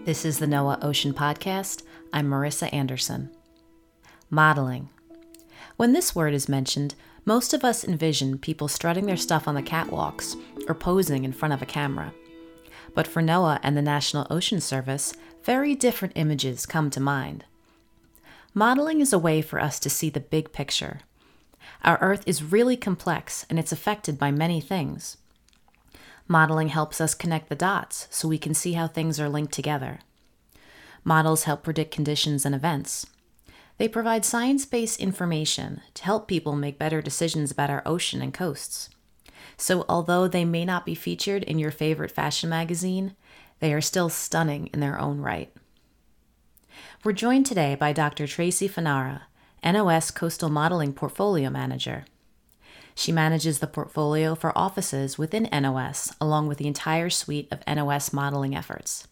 This is the NOAA Ocean Podcast. I'm Marissa Anderson. Modeling. When this word is mentioned, most of us envision people strutting their stuff on the catwalks or posing in front of a camera. But for NOAA and the National Ocean Service, very different images come to mind. Modeling is a way for us to see the big picture. Our Earth is really complex and it's affected by many things. Modeling helps us connect the dots so we can see how things are linked together. Models help predict conditions and events. They provide science-based information to help people make better decisions about our ocean and coasts. So although they may not be featured in your favorite fashion magazine, they are still stunning in their own right. We're joined today by Dr. Tracy Fanara, NOS Coastal Modeling Portfolio Manager. She manages the portfolio for offices within NOS, along with the entire suite of NOS modeling efforts.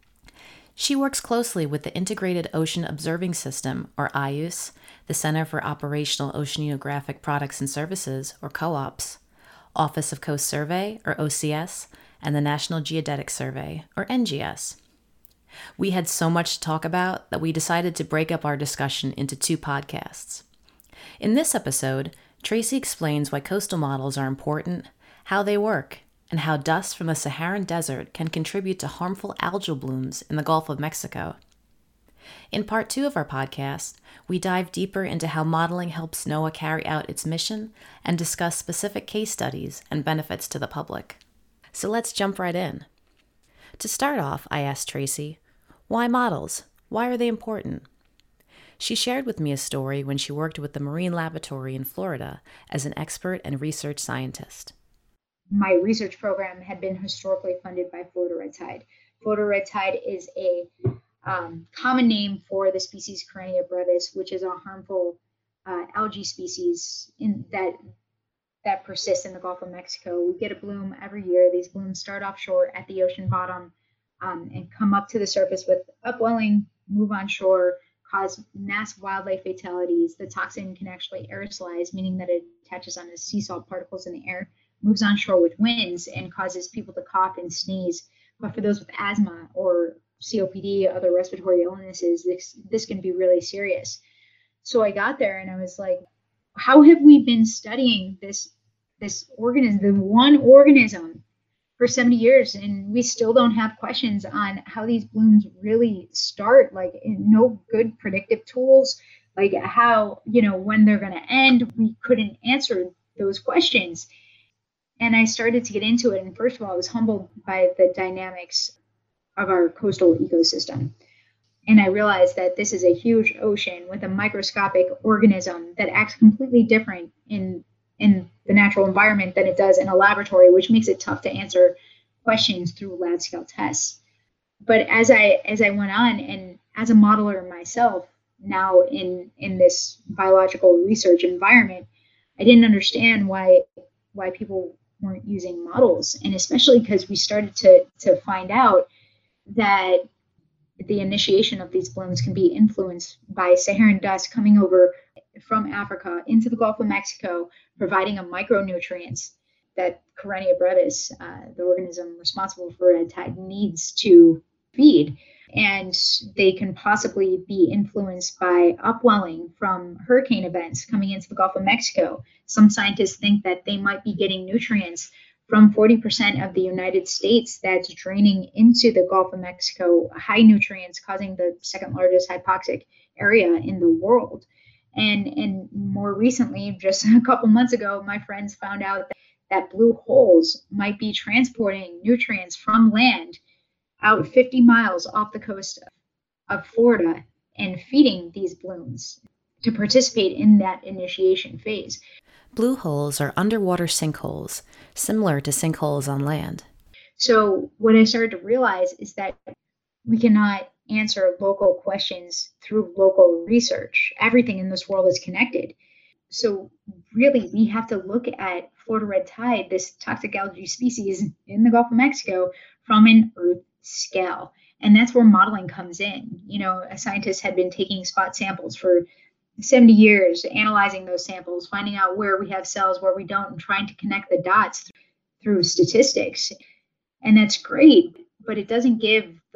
She works closely with the Integrated Ocean Observing System, or IOS, the Center for Operational Oceanographic Products and Services, or COOPS, Office of Coast Survey, or OCS, and the National Geodetic Survey, or NGS. We had so much to talk about that we decided to break up our discussion into two podcasts. In this episode, Tracy explains why coastal models are important, how they work, and how dust from the Saharan Desert can contribute to harmful algal blooms in the Gulf of Mexico. In part 2 of our podcast, we dive deeper into how modeling helps NOAA carry out its mission and discuss specific case studies and benefits to the public. So let's jump right in. To start off, I asked Tracy, why models? Why are they important? She shared with me a story when she worked with the Marine Laboratory in Florida as an expert and research scientist. My research program had been historically funded by Florida red tide. Florida red tide is a common name for the species Karenia brevis, which is a harmful algae species that persists in the Gulf of Mexico. We get a bloom every year. These blooms start offshore at the ocean bottom and come up to the surface with upwelling, move on shore, cause mass wildlife fatalities. The toxin can actually aerosolize, meaning that it attaches on the sea salt particles in the air, moves on shore with winds, and causes people to cough and sneeze. But for those with asthma or COPD, other respiratory illnesses, this can be really serious. So I got there and I was like, how have we been studying this organism, the one organism, for 70 years, and we still don't have questions on how these blooms really start, like no good predictive tools, like how, when they're going to end. We couldn't answer those questions. And I started to get into it. And first of all, I was humbled by the dynamics of our coastal ecosystem. And I realized that this is a huge ocean with a microscopic organism that acts completely different in the natural environment than it does in a laboratory, which makes it tough to answer questions through lab scale tests. But as I went on, and as a modeler myself, now in this biological research environment, I didn't understand why people weren't using models. And especially because we started to find out that the initiation of these blooms can be influenced by Saharan dust coming over from Africa into the Gulf of Mexico, providing a micronutrients that Karenia brevis, the organism responsible for red tide, needs to feed. And they can possibly be influenced by upwelling from hurricane events coming into the Gulf of Mexico. Some scientists think that they might be getting nutrients from 40% of the United States that's draining into the Gulf of Mexico, high nutrients, causing the second largest hypoxic area in the world. And more recently, just a couple months ago, my friends found out that blue holes might be transporting nutrients from land out 50 miles off the coast of Florida and feeding these blooms to participate in that initiation phase. Blue holes are underwater sinkholes, similar to sinkholes on land. So what I started to realize is that we cannot answer local questions through local research. Everything in this world is connected. So really, we have to look at Florida red tide, this toxic algae species in the Gulf of Mexico, from an Earth scale. And that's where modeling comes in. A scientist had been taking spot samples for 70 years, analyzing those samples, finding out where we have cells, where we don't, and trying to connect the dots through statistics. And that's great, but it doesn't give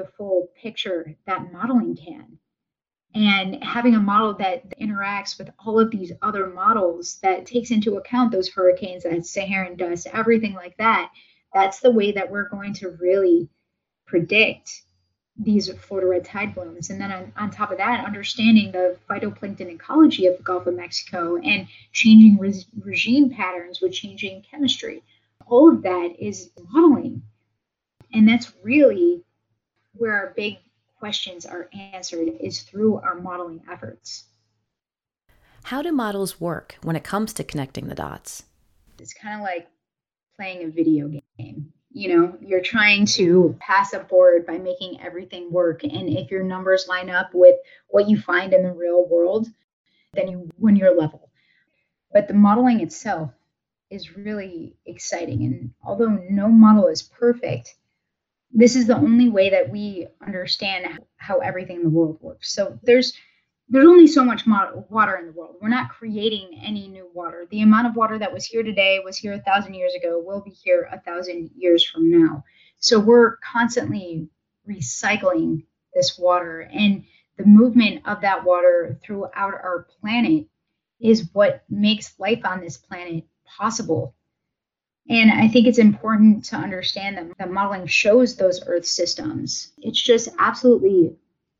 the full picture that modeling can. And having a model that interacts with all of these other models that takes into account those hurricanes, that Saharan dust, everything like that, that's the way that we're going to really predict these Florida red tide blooms. And then on top of that, understanding the phytoplankton ecology of the Gulf of Mexico and changing regime patterns with changing chemistry. All of that is modeling. And that's really where our big questions are answered, is through our modeling efforts. How do models work when it comes to connecting the dots? It's kind of like playing a video game. You're trying to pass a board by making everything work. And if your numbers line up with what you find in the real world, then you win your level. But the modeling itself is really exciting. And although no model is perfect, this is the only way that we understand how everything in the world works. So there's only so much water in the world. We're not creating any new water. The amount of water that was here today was here 1,000 years ago, will be here 1,000 years from now. So we're constantly recycling this water, and the movement of that water throughout our planet is what makes life on this planet possible. And I think it's important to understand that modeling shows those Earth systems. It's just absolutely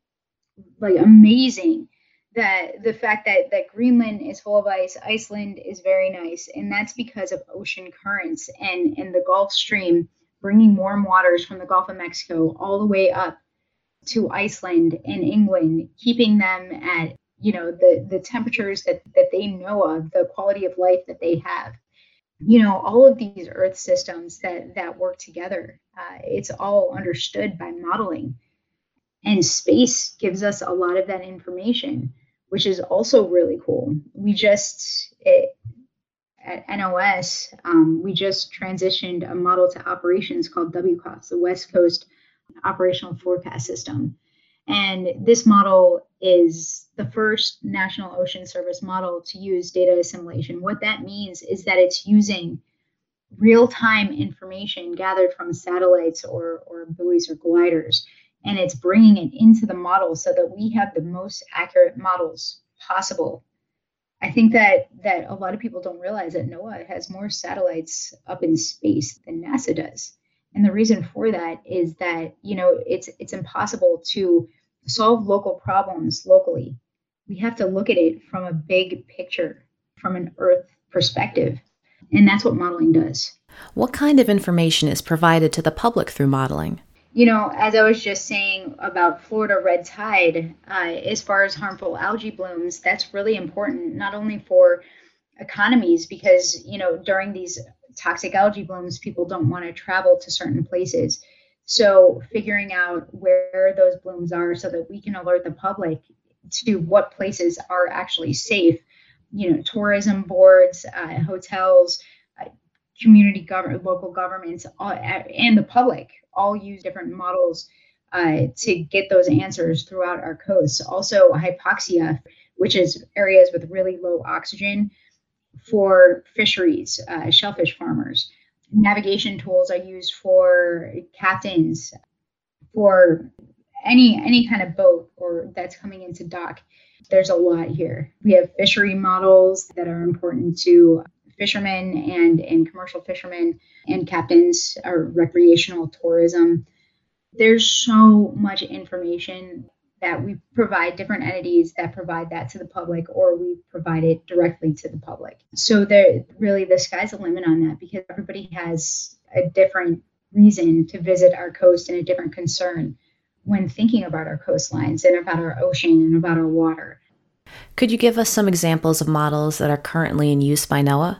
amazing that the fact that Greenland is full of ice, Iceland is very nice, and that's because of ocean currents and the Gulf Stream bringing warm waters from the Gulf of Mexico all the way up to Iceland and England, keeping them at the temperatures that they know of, the quality of life that they have. All of these Earth systems that work together, it's all understood by modeling. And space gives us a lot of that information, which is also really cool. At NOS, we just transitioned a model to operations called WCOFS, the West Coast Operational Forecast System. And this model is the first National Ocean Service model to use data assimilation. What that means is that it's using real-time information gathered from satellites or buoys or gliders, and it's bringing it into the model so that we have the most accurate models possible. I think that a lot of people don't realize that NOAA has more satellites up in space than NASA does. And the reason for that is that, it's impossible to solve local problems locally. We have to look at it from a big picture, from an Earth perspective. And that's what modeling does. What kind of information is provided to the public through modeling? As I was just saying about Florida red tide, as far as harmful algae blooms, that's really important, not only for economies, because, during these toxic algae blooms, people don't want to travel to certain places. So figuring out where those blooms are so that we can alert the public to what places are actually safe, tourism boards, hotels, community government, local governments, and the public all use different models to get those answers throughout our coasts. Also, hypoxia, which is areas with really low oxygen for fisheries, shellfish farmers. Navigation tools are used for captains, for any kind of boat or that's coming into dock. There's a lot here. We have fishery models that are important to fishermen and commercial fishermen and captains or recreational tourism. There's so much information that we provide, different entities that provide that to the public, or we provide it directly to the public. So really the sky's the limit on that, because everybody has a different reason to visit our coast and a different concern when thinking about our coastlines and about our ocean and about our water. Could you give us some examples of models that are currently in use by NOAA?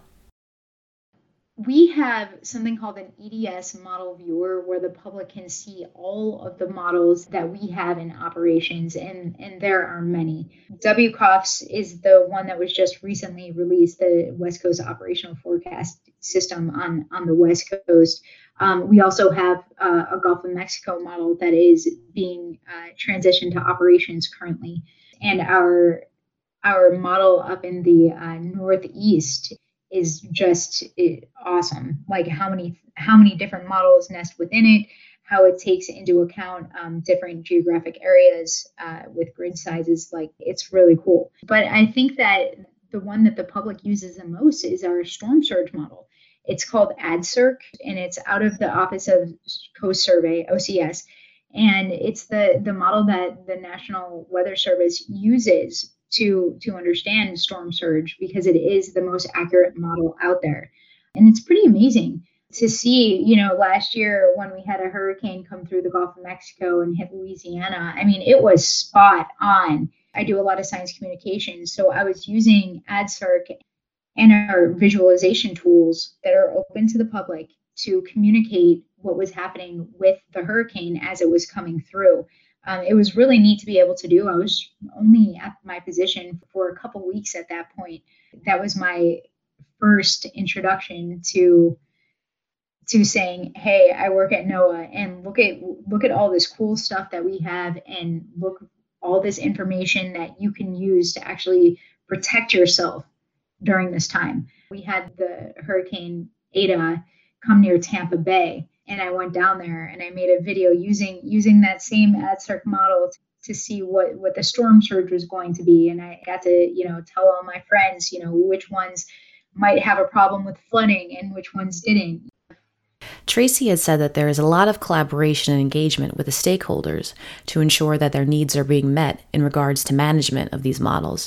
We have something called an EDS model viewer, where the public can see all of the models that we have in operations, and there are many. WCOFS is the one that was just recently released, the West Coast Operational Forecast System on the West Coast. We also have a Gulf of Mexico model that is being transitioned to operations currently, and our model up in the Northeast is just awesome. Like how many different models nest within it, how it takes into account different geographic areas with grid sizes. Like, it's really cool. But I think that the one that the public uses the most is our storm surge model. It's called AdCirc, and it's out of the Office of Coast Survey, OCS. And it's the model that the National Weather Service uses to understand storm surge, because it is the most accurate model out there. And it's pretty amazing to see, last year when we had a hurricane come through the Gulf of Mexico and hit Louisiana, I mean, it was spot on. I do a lot of science communication, so I was using AdCirc and our visualization tools that are open to the public to communicate what was happening with the hurricane as it was coming through. It was really neat to be able to do. I was only at my position for a couple weeks at that point. That was my first introduction to saying, hey, I work at NOAA, and look at all this cool stuff that we have, and look all this information that you can use to actually protect yourself during this time. We had the Hurricane Eta come near Tampa Bay, and I went down there and I made a video using that same AdCirc model to see what the storm surge was going to be. And I got to, tell all my friends, which ones might have a problem with flooding and which ones didn't. Tracy had said that there is a lot of collaboration and engagement with the stakeholders to ensure that their needs are being met in regards to management of these models.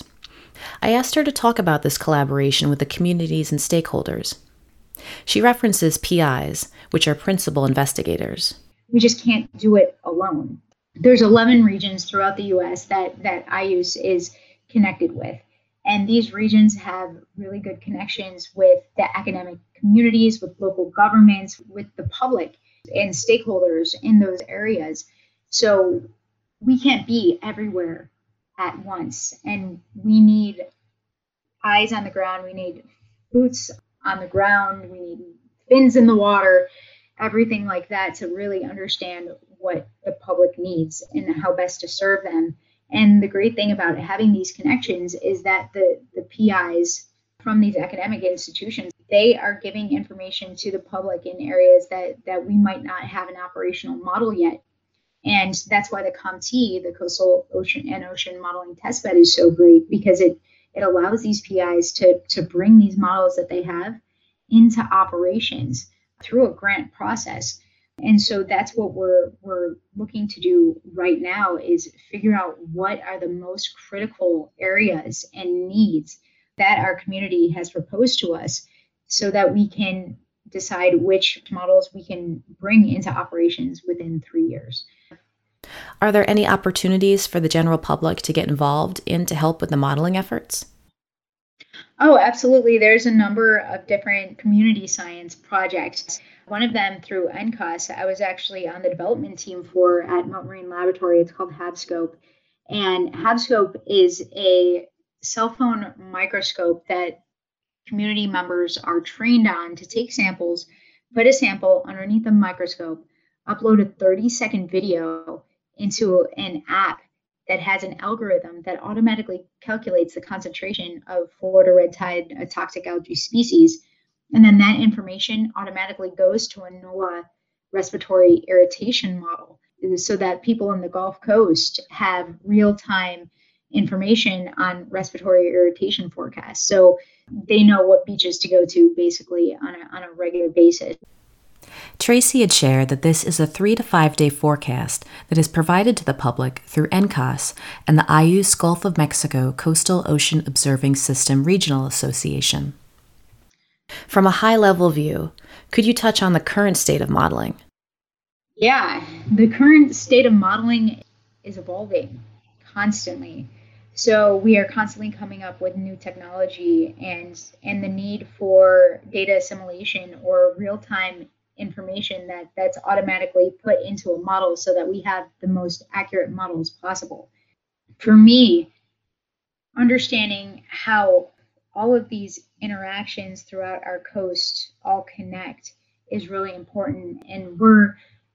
I asked her to talk about this collaboration with the communities and stakeholders. She references PIs, which are principal investigators. We just can't do it alone. There's 11 regions throughout the U.S. that IUCE is connected with. And these regions have really good connections with the academic communities, with local governments, with the public and stakeholders in those areas. So we can't be everywhere at once. And we need eyes on the ground. We need boots on the ground. We need fins in the water, everything like that, to really understand what the public needs and how best to serve them. And the great thing about having these connections is that the PIs from these academic institutions, they are giving information to the public in areas that we might not have an operational model yet. And that's why the COMT, the Coastal Ocean and Ocean Modeling Testbed, is so great, because it allows these PIs to bring these models that they have into operations through a grant process. And so that's what we're looking to do right now, is figure out what are the most critical areas and needs that our community has proposed to us, so that we can decide which models we can bring into operations within 3 years. Are there any opportunities for the general public to get involved in to help with the modeling efforts? Oh, absolutely. There's a number of different community science projects. One of them through NCOS, I was actually on the development team for at Mountain Marine Laboratory. It's called HABScope. And HABScope is a cell phone microscope that community members are trained on to take samples, put a sample underneath the microscope, upload a 30-second video into an app that has an algorithm that automatically calculates the concentration of Florida red tide, a toxic algae species. And then that information automatically goes to a NOAA respiratory irritation model, so that people in the Gulf Coast have real-time information on respiratory irritation forecasts. So they know what beaches to go to basically on a regular basis. Tracy had shared that this is a 3 to 5 day forecast that is provided to the public through NCOS and the IUCE Gulf of Mexico Coastal Ocean Observing System Regional Association. From a high-level view, could you touch on the current state of modeling? Yeah, the current state of modeling is evolving constantly. So we are constantly coming up with new technology, and the need for data assimilation or real-time information that's automatically put into a model so that we have the most accurate models possible. For me, understanding how all of these interactions throughout our coast all connect is really important. And we're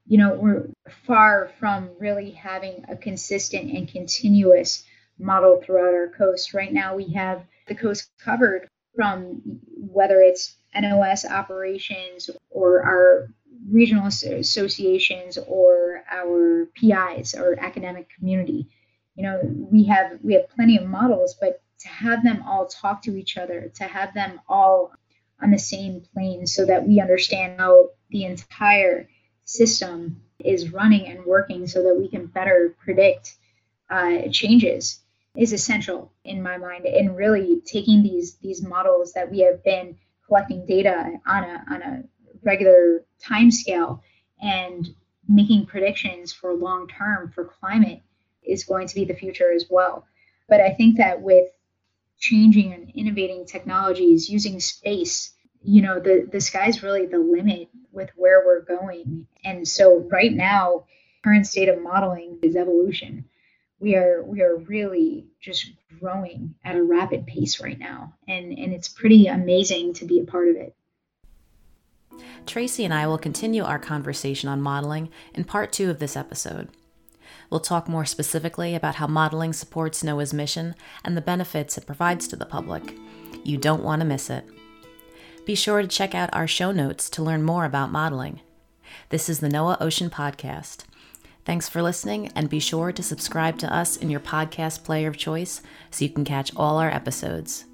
far from really having a consistent and continuous model throughout our coast. Right now, we have the coast covered from whether it's NOS operations or our regional associations or our PIs or academic community. We have plenty of models, but to have them all talk to each other, to have them all on the same plane so that we understand how the entire system is running and working so that we can better predict changes is essential in my mind. And really taking these models that we have been collecting data on a regular time scale and making predictions for long term for climate is going to be the future as well. But I think that with changing and innovating technologies, using space, the sky's really the limit with where we're going. And so right now, current state of modeling is evolution. We are really just growing at a rapid pace right now. And it's pretty amazing to be a part of it. Tracy and I will continue our conversation on modeling in part 2 of this episode. We'll talk more specifically about how modeling supports NOAA's mission and the benefits it provides to the public. You don't want to miss it. Be sure to check out our show notes to learn more about modeling. This is the NOAA Ocean Podcast. Thanks for listening, and be sure to subscribe to us in your podcast player of choice so you can catch all our episodes.